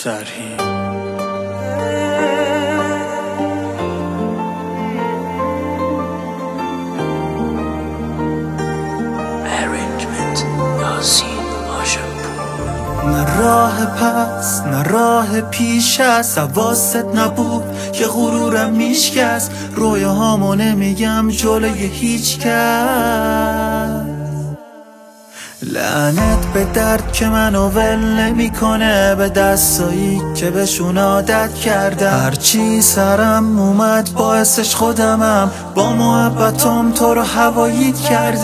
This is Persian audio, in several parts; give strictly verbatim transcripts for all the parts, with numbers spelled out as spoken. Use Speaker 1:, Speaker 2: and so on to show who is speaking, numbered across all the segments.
Speaker 1: سرهیم.
Speaker 2: نه راه پس نه راه پیش است، حواست نبود که غرورم میشکست. رویاهامو نمیگم جلوی هیچ کس. لعنت به درد که منو ول نمی کنه، به دستایی که بهشون عادت کردم. هرچی سرم اومد باعثش خودمم، با محبتم تو رو هواییت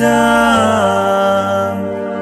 Speaker 2: کردم.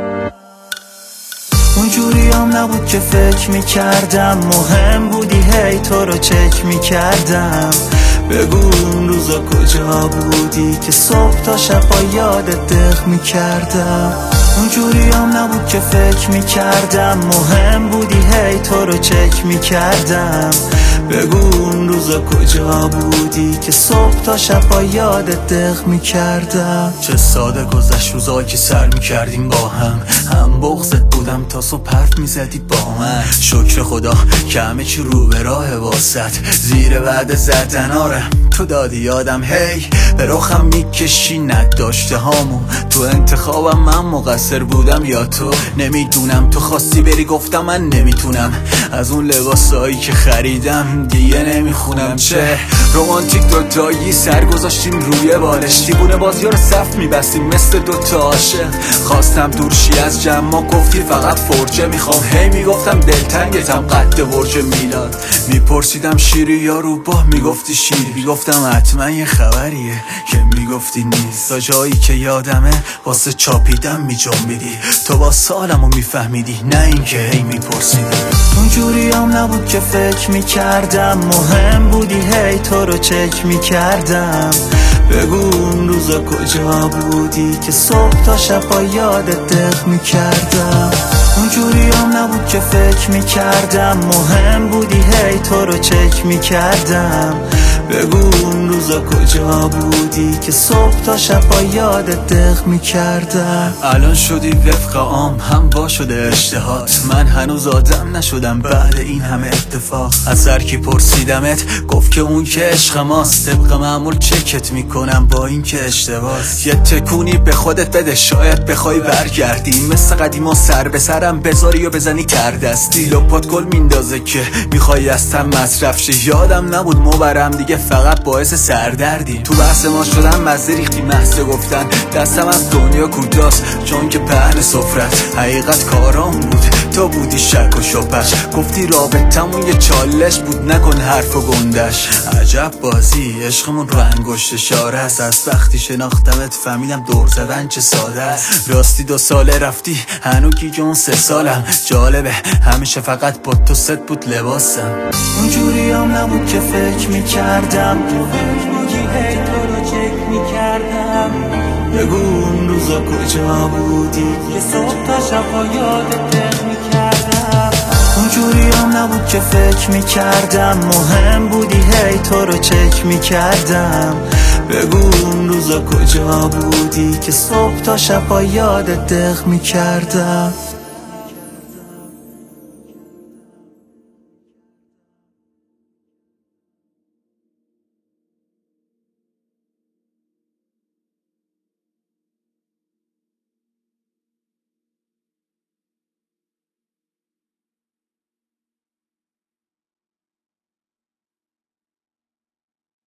Speaker 2: اونجوری هم نبود که فکر میکردم، مهم بودی هی تو رو چک میکردم. بگو اون روزا کجا بودی که صبح تا شب با یادت دق میکردم. اونجوری هم نبود که فکر میکردم، مهم بودی هی تو رو چک میکردم. بگو اون روزا کجا بودی که صبح تا شب با یادت دق میکردم.
Speaker 1: چه ساده گذشت روزایی که سر میکردیم با هم، هم بغضت بودم تا صبح حرف میزدی با من. شکر خدا که همه چی رو به راه واسط، زیر وعده زدن آرم تو دادی یادم. هی به رخم میکشی نداشته هامو، تو انتخابم من مقصر بودم یا تو؟ نمیدونم، تو خواستی بری گفتم من نمیتونم. از اون لباسایی که خریدم دیگه نمیخونم. چه رومانتیک دوتایی سر گذاشتیم روی بالش، دیوونه بازی رو صف میبستیم مثل دوتا عاشق. خواستم دورشی از جمع گفتی فقط فرجه میخوام. هی میگفتم دلتنگتم قد برج میلاد. میپرسیدم شیری یا روباه میگفتی شیری. میگفتم حتما یه خبریه که میگفتی نیست. تا جایی که یادمه واسه چاپیدم میجنبیدی، تو با سالمو میفهمیدی نه اینکه هی میپرسیدی.
Speaker 2: اونجوری هم نبود که فکر میکردم، مهم بودی هی تو رو چک میکردم. بگو اون روزا کجا بودی که صبح تا شب با یادت دق میکردم. اونجوری هم نبود که فکر میکردم، مهم بودی هی تو رو چک میکردم. بگو اون روزا کجا بودی که صبح تا شب با یادت دق میکردم.
Speaker 1: الان شدی وفق عام هم با شده اشتهات، من هنوز آدم نشدم بعد این همه اتفاق. از هر کی پرسیدمت گفت که اون که عشق ماست، طبق معمول چکت میکنم با این که اشتباست. یه تکونی به خودت بده شاید بخوای برگردی، مثل قدیما سر به سرم بذاری و بزنی تردستی. لپات گل میندازه که میخوای از تن مصرف شی. یادم نبود مبرم دیگه فقط باعث سردردی. تو بحث ما شدم مزه ریختی محض گفتن، دستم از دنیا کوتاست چون که پهن سفرت. حقیقت کارام بود تو بودی شک و شبهش، گفتی رابطمون یه چالش بود نکن حرف و گندش. عجب بازی عشقمون رو انگشت اشاره است، از وقتی شناختمت فهمیدم دور زدن چه ساده است. راستی دو ساله رفتی هنو گیج اون سه سالم، جالبه همیشه فقط با تو ست بود لباسم.
Speaker 2: اونجوری هم نبود که فکر میکردم، بودی هی تو رو چک میکردم. بگو اون روزا کجا بودی که صبح تا شب با یادت دق میکردم. اونجوری هم نبود که فکر میکردم، مهم بودی هی تو رو چک میکردم. بگو اون روزا کجا بودی که صبح تا شب با یادت دق میکردم.